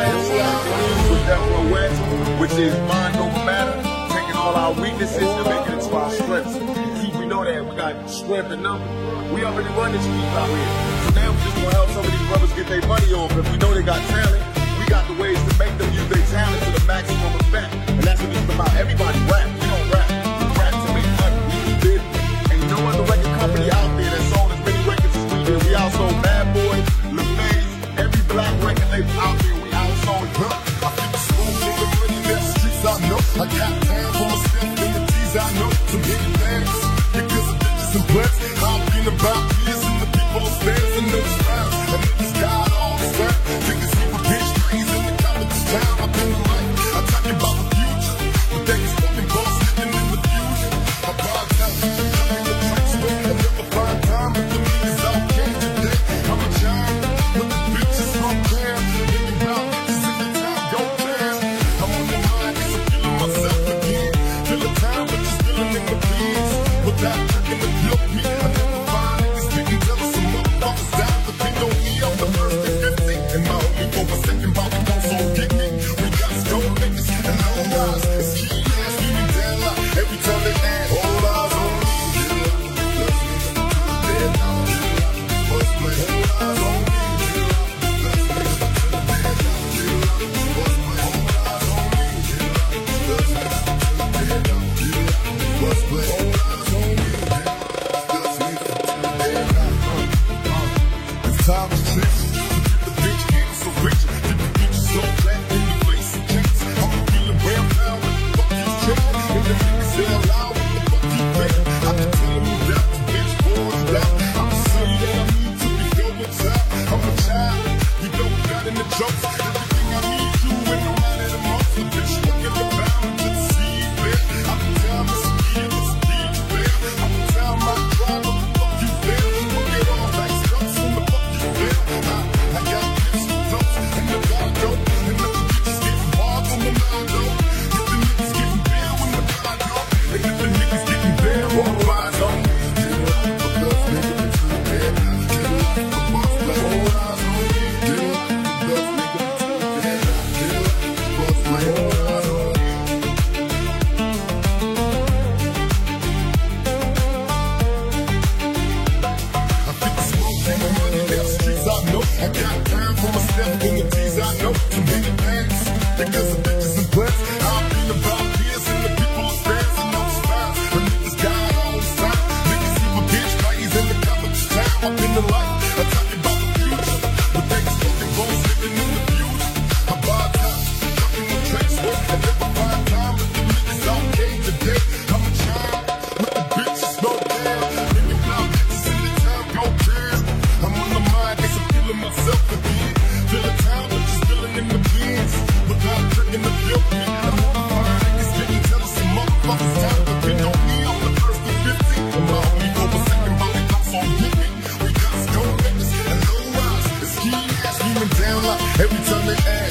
same strategy with Death Row West, which is mind over matter, taking all our weaknesses and making it to our strengths. We know that we got strength in numbers. We already run this street out here. So now we just gonna help some of these brothers get their money on. If we know they got talent, we got the ways to make them use their talent to the maximum effect. And that's what it's about. Everybody rap. We don't rap. We rap to make money. We do business. Ain't no other record company out there that sold as many records as we did. We outsold Bad Boy, LaFaze, every black record label out there. We outsold it. I think it's smooth, nigga, money in the streets, I know. I got time for myself and the G's, I know. Some hidden bags, because of bitches and butts. I've been about years and the people upstairs and those rounds. And niggas got all the time. Niggas keep a bitch trees in the college town. I've been the life, I'm talking about the future. But they can fucking boss living in the future. I buy time, I'm in the tracks, I never find time with the niggas out here today. I'm a giant, with the bitches from there. Thinking about bitches in the town, go there. I'm on the mind, cause I'm feeling myself again. Feeling time, but just feeling in the beats. Without drinking the milk me, I never find niggas getting jealous. Some motherfuckers down, but they know me, I'm the first to 50. And my only for a second, Bobby won't so get me. We got stone niggas and no lies. It's key ass, we be down like every time they ask. All eyes on me. Dead down, first place. All eyes on me. Time to change. The bitch getting so rich. Get the bitches so flat in the face and checks. I'm feeling real now. What the fuck you check? And the niggas say loud. What the fuck you think? I can tell them that the bitch boys down. I'm the son that I need to be filled with time. I'm a child. We don't got in the jokes. Everything I need you and no matter the most. The bitch looking around to the sea, bitch. I can tell Miss Speed, Miss Speed, bitch. I can tell my drive. What the fuck you feel? Look at all that stuff. So the fuck you feel? I got bitches and dope and the God dope. And the bitches getting hard on the mind though. If the niggas getting bare when the God dope. And if the niggas getting bare, all eyes on me. Because nigga to the bed. The boss play, all eyes on me. Because nigga to the bed. The boss play, all eyes on me. I think it's smoke and the money down the streets, I know. I got time for myself and the G's, I know. Some hidden bags, because of bitches and butts. I've been about years and the people upstairs and those styles. The niggas got all the time. Niggas keep a bitch plays in the college town. I've been the life, I'm talking about the future. But they can fucking boss living in the future. I buy time, fucking the tracks, I never find time with the niggas out here today. I'm a child with the bitches, no damn. Thinking about bitches in the town, go down. I'm on the mind, cause I'm feeling myself again. Feeling time, but just feeling in the bins. Without drinking the milk, me. I never find niggas getting jealous. Some motherfuckers down, but they know me, I'm the first to 50. And my only for a second, Bobby don't so get me. We got stone niggas and low rise. It's key ass, we been down like every time they ask.